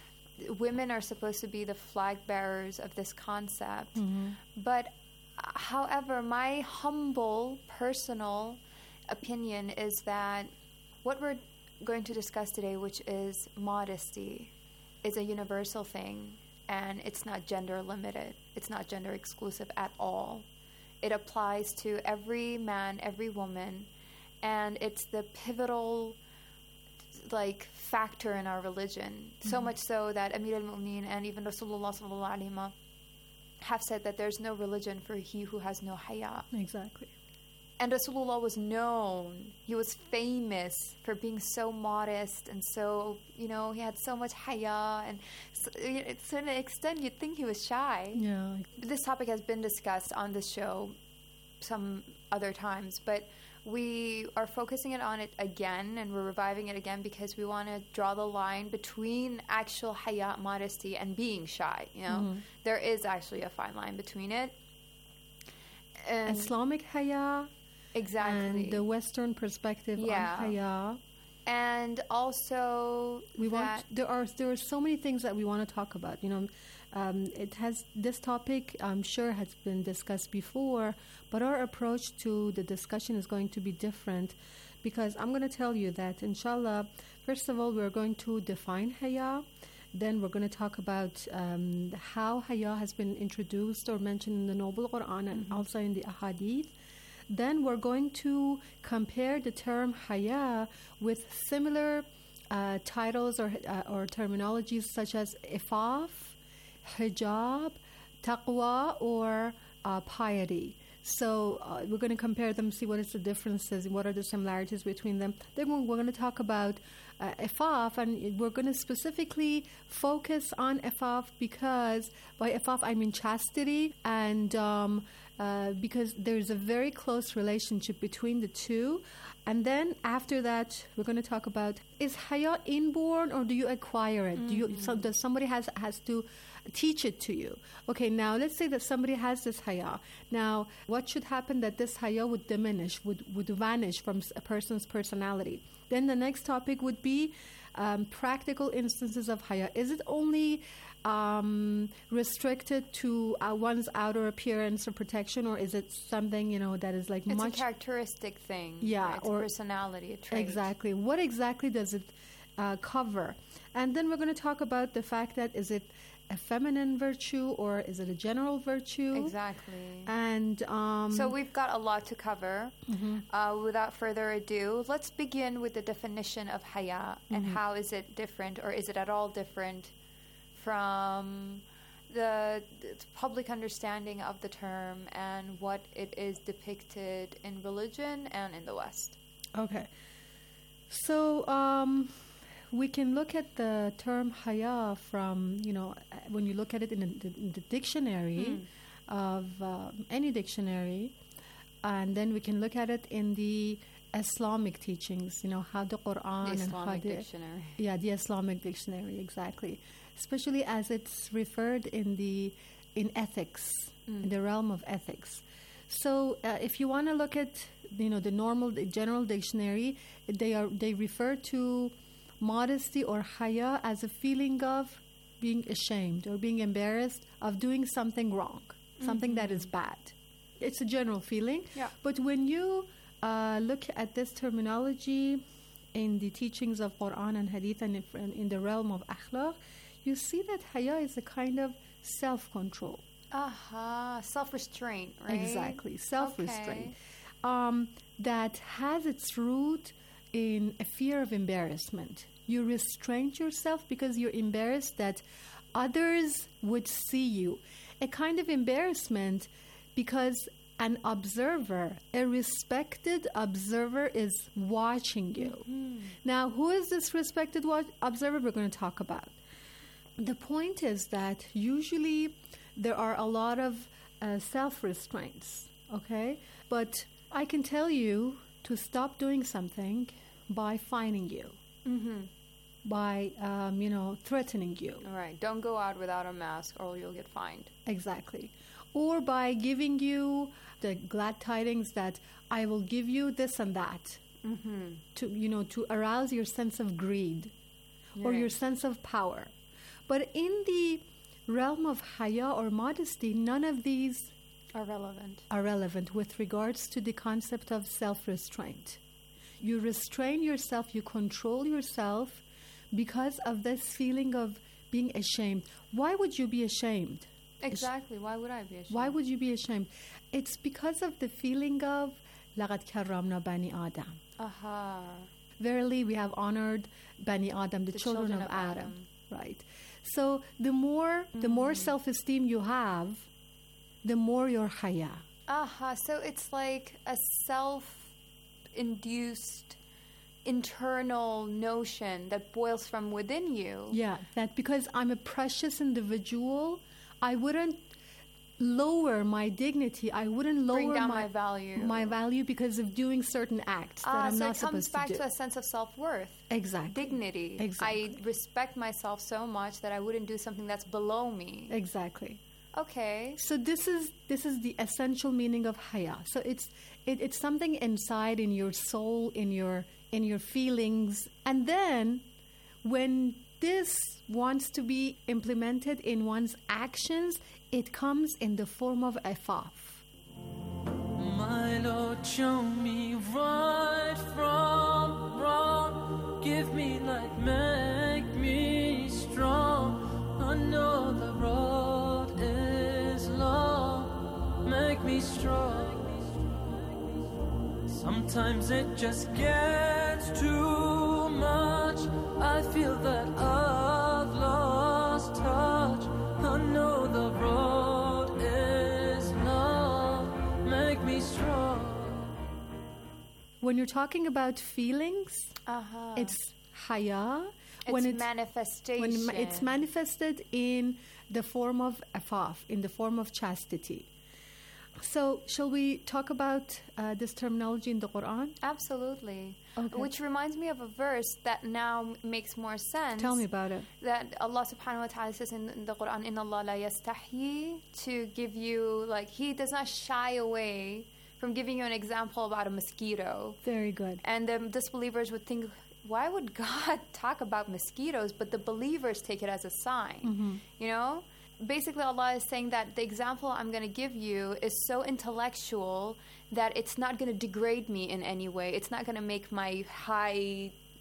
women are supposed to be the flag bearers of this concept. Mhm. But, uh, however, my humble personal opinion is that what we're going to discuss today, which is modesty, is a universal thing, and it's not gender limited. It's not gender exclusive at all. It applies to every man, every woman, and it's the pivotal like factor in our religion. Mm-hmm. So much so that Amir al-Mu'mineen and even Rasulullah sallallahu alaihi wasallam have said that there's no religion for he who has no haya. Exactly. And Rasulullah was known, he was famous for being so modest and so, you know, he had so much haya, and so, to an extent you'd think he was shy. Yeah. This topic has been discussed on this show some other times, but we are focusing it on it again, and we're reviving it again because we want to draw the line between actual haya, modesty, and being shy, you know? Mhm. There is actually a fine line between it. And Islamic haya, exactly, and the Western perspective Yeah. on haya. And also, we that want there are there are so many things that we want to talk about. You know, um, it has this topic. I'm sure has been discussed before, but our approach to the discussion is going to be different, because I'm going to tell you that, inshallah, first of all, we're going to define haya. Then we're going to talk about um, how haya has been introduced or mentioned in the Noble Quran and Mm-hmm. also in the ahadith. Then we're going to compare the term haya with similar uh, titles or uh, or terminologies such as ifaf, hijab, taqwa, or uh, piety. So uh, we're going to compare them, see what is the differences, what are the similarities between them. Then we're, we're going to talk about uh, ifaf, and we're going to specifically focus on ifaf because by ifaf I mean chastity, and um, uh, because there's a very close relationship between the two. And then after that, we're going to talk about, is haya inborn or do you acquire it? Do you, so does somebody has has to teach it to you? Okay, now let's say that somebody has this haya. Now, what should happen that this haya would diminish, would, would vanish from a person's personality? Then the next topic would be um, practical instances of haya. Is it only um, restricted to uh, one's outer appearance or protection, or is it something, you know, that is like it's much... a characteristic thing. Yeah, right? It's or a personality, a trait. Exactly. What exactly does it uh, cover? And then we're going to talk about the fact that is it a feminine virtue or is it a general virtue? Exactly. And um, so we've got a lot to cover. Mm-hmm. Uh, without further ado, let's begin with the definition of haya and mm-hmm. how is it different, or is it at all different from the, the public understanding of the term and what it is depicted in religion and in the West. Okay. So um, we can look at the term haya from, you know, when you look at it in the, in the dictionary mm. of uh, any dictionary, and then we can look at it in the Islamic teachings, you know, how the Quran the and Islamic how the dictionary. Yeah, the Islamic dictionary, exactly. Especially as it's referred in the in ethics, mm. in the realm of ethics. So, uh, if you want to look at, you know, the normal, the general dictionary, they are they refer to modesty or haya as a feeling of being ashamed or being embarrassed of doing something wrong, mm-hmm. something that is bad. It's a general feeling. Yeah. But when you uh, look at this terminology in the teachings of Quran and Hadith and in, in the realm of akhlaq, you see that haya is a kind of self-control. Aha, uh-huh. self-restraint, right? Exactly, self-restraint. Okay. Um, that has its root in a fear of embarrassment. You restrain yourself because you're embarrassed that others would see you. A kind of embarrassment because an observer, a respected observer is watching you. Mm-hmm. Now, who is this respected wa- observer we're going to talk about? The point is that usually there are a lot of uh, self-restraints, okay? But I can tell you to stop doing something by fining you, mm-hmm. by, um, you know, threatening you. All right. Don't go out without a mask or you'll get fined. Exactly. Or by giving you the glad tidings that I will give you this and that, mm-hmm. to, you know, to arouse your sense of greed right. or your sense of power. But in the realm of haya or modesty, none of these are relevant. Are relevant with regards to the concept of self-restraint. You restrain yourself, you control yourself because of this feeling of being ashamed. Why would you be ashamed? Exactly. Why would I be ashamed? Why would you be ashamed? It's because of the feeling of لَقَدْ كَرَّمْنَا بَنِي آدَمَ. Aha. Verily, we have honored Bani Adam, the, the children, children of, of Adam. Adam. Right. So the more mm. the more self-esteem you have, the more your haya. Aha. So it's like a self-induced internal notion that boils from within you. Yeah, that because I'm a precious individual, I wouldn't lower my dignity. I wouldn't lower Bring down my, my value. My value because of doing certain acts that ah, I'm so not supposed to do. it comes back to a sense of self-worth. Exactly. Dignity. Exactly. I respect myself so much that I wouldn't do something that's below me. Exactly. Okay. So this is this is the essential meaning of haya. So it's it, it's something inside in your soul, in your in your feelings, and then when this wants to be implemented in one's actions, it comes in the form of ifaf. My Lord, show me right from wrong. Give me light, make me strong. I know the road is long. Make me strong. Sometimes it just gets too much. I feel that I've lost touch. I know the road is long. Make me strong. When you're talking about feelings, uh-huh. it's haya. It's when it's manifestation. When it's manifested in the form of afaf, in the form of chastity. So, shall we talk about uh, this terminology in the Quran? Absolutely. Okay. Which reminds me of a verse that now m- makes more sense. Tell me about it. That Allah subhanahu wa ta'ala says in, in the Quran, "Inna Allah la yastahi," to give you, like, He does not shy away from giving you an example about a mosquito. Very good. And the disbelievers would think, why would God talk about mosquitoes? But the believers take it as a sign, mm-hmm. you know? Basically, Allah is saying that the example I'm going to give you is so intellectual that it's not going to degrade me in any way. It's not going to make my high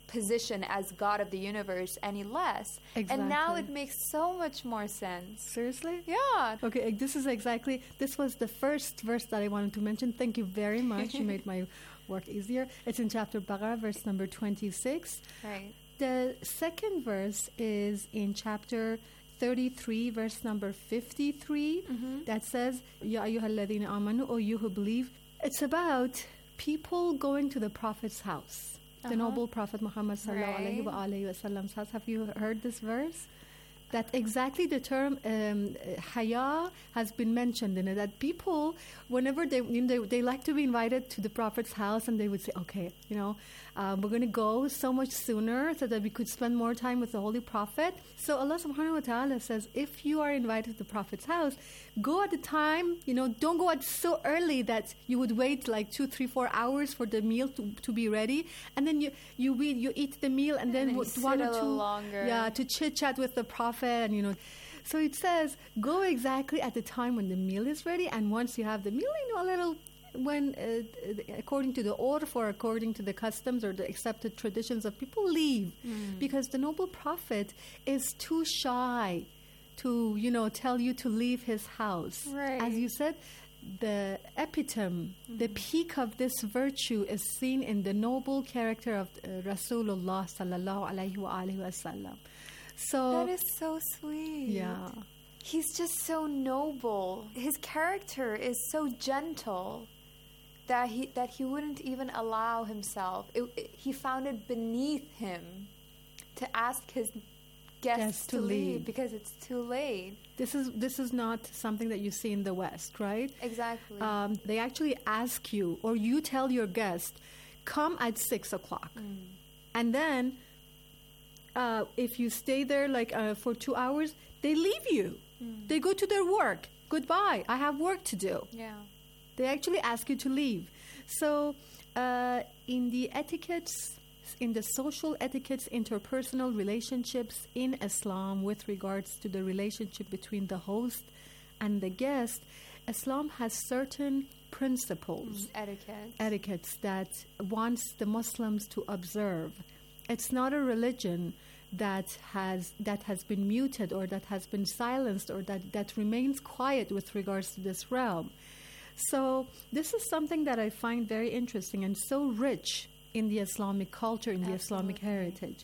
position as God of the universe any less. Exactly. And now it makes so much more sense. Seriously? Yeah. Okay, this is exactly, this was the first verse that I wanted to mention. Thank you very much. You made my work easier. It's in chapter Baqarah, verse number twenty-six. Right. The second verse is in chapter thirty-three, verse number fifty-three, mm-hmm. that says, Ya ayyuhalladhina amanu, O you who believe. It's about people going to the Prophet's house. The uh-huh. noble Prophet Muhammad sallallahu alaihi wasallam's house. Have you heard this verse? That exactly the term um, haya has been mentioned in it. That people, whenever they, you know, they they like to be invited to the Prophet's house, and they would say, "Okay, you know, um, we're going to go so much sooner so that we could spend more time with the Holy Prophet." So Allah Subhanahu wa Taala says, if you are invited to the Prophet's house, go at the time. You know, don't go at so early that you would wait like two, three, four hours for the meal to, to be ready, and then you you eat, you eat the meal, and, and then, then w- you one sit or a two, little longer. yeah, to chit chat with the Prophet. And you know, so it says go exactly at the time when the meal is ready, and once you have the meal, you know, a little when uh, according to the urf or according to the customs or the accepted traditions of people, leave, mm. because the noble Prophet is too shy to, you know, tell you to leave his house. Right. As you said, the epitome, mm. the peak of this virtue is seen in the noble character of uh, Rasulullah sallallahu alaihi wa alihi wasallam. So that is so sweet. Yeah. He's just so noble. His character is so gentle that he that he wouldn't even allow himself. It, it, he found it beneath him to ask his guests Guests to, to leave. leave because it's too late. This is this is not something that you see in the West, right? Exactly. Um, they actually ask you, or you tell your guest, come at six o'clock, mm. and then uh, if you stay there like uh, for two hours, they leave you. Mm. They go to their work. Goodbye. I have work to do. Yeah. They actually ask you to leave. So uh, in the etiquettes, in the social etiquettes, interpersonal relationships in Islam with regards to the relationship between the host and the guest, Islam has certain principles, mm, etiquette. etiquettes that wants the Muslims to observe. It's not a religion that has that has been muted or that has been silenced or that, that remains quiet with regards to this realm. So this is something that I find very interesting and so rich in the Islamic culture, in the Absolutely. Islamic heritage.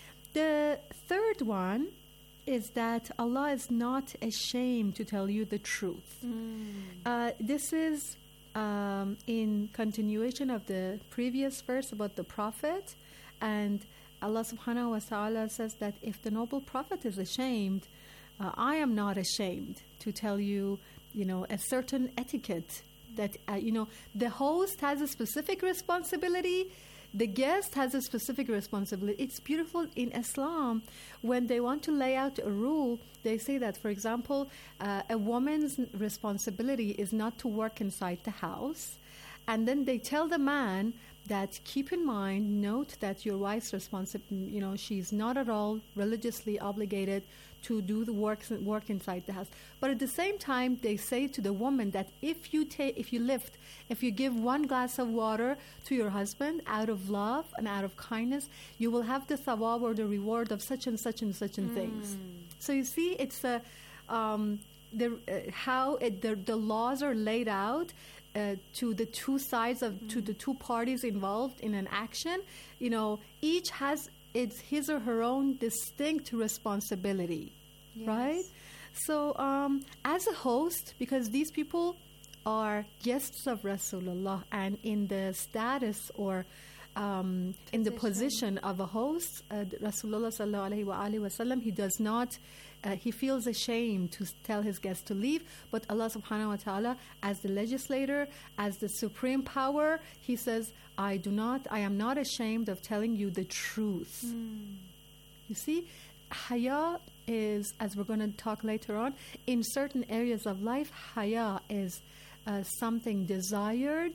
The third one is that Allah is not ashamed to tell you the truth. Mm. Uh, this is um, in continuation of the previous verse about the Prophet, and Allah subhanahu wa ta'ala says that if the noble Prophet is ashamed, uh, I am not ashamed to tell you, you know, a certain etiquette that, uh, you know, the host has a specific responsibility, the guest has a specific responsibility. It's beautiful in Islam when they want to lay out a rule. They say that, for example, uh, a woman's responsibility is not to work inside the house. And then they tell the man that keep in mind, note that your wife's responsibility, you know, she's not at all religiously obligated to do the work work inside the house. But at the same time, they say to the woman that if you take, if you lift, if you give one glass of water to your husband out of love and out of kindness, you will have the thawab or the reward of such and such and such and mm. things. So you see, it's a um, the uh, how it, the the laws are laid out. Uh, to the two sides of mm. to the two parties involved in an action, you know, each has its his or her own distinct responsibility, yes. right? So, um, as a host, because these people are guests of Rasulullah and in the status or um, in the position of a host, uh, Rasulullah sallallahu alaihi wa alihi wasallam, he does not. Uh, he feels ashamed to tell his guests to leave, but Allah subhanahu wa ta'ala, as the legislator, as the supreme power, he says, I do not, I am not ashamed of telling you the truth. Mm. You see, haya is, as we're going to talk later on, in certain areas of life, haya is uh, something desired.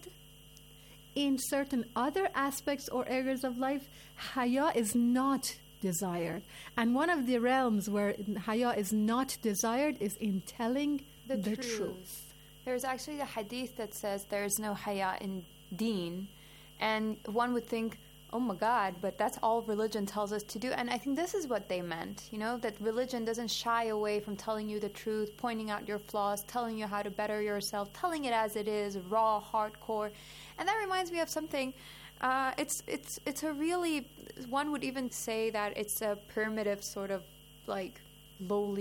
In certain other aspects or areas of life, haya is not desired. And one of the realms where haya is not desired is in telling the, the truth. truth. There's actually a hadith that says there is no haya in deen. And one would think, oh my God, but that's all religion tells us to do. And I think this is what they meant, you know, that religion doesn't shy away from telling you the truth, pointing out your flaws, telling you how to better yourself, telling it as it is, raw, hardcore. And that reminds me of something. Uh, it's it's it's a really, one would even say that it's a primitive sort of like lowly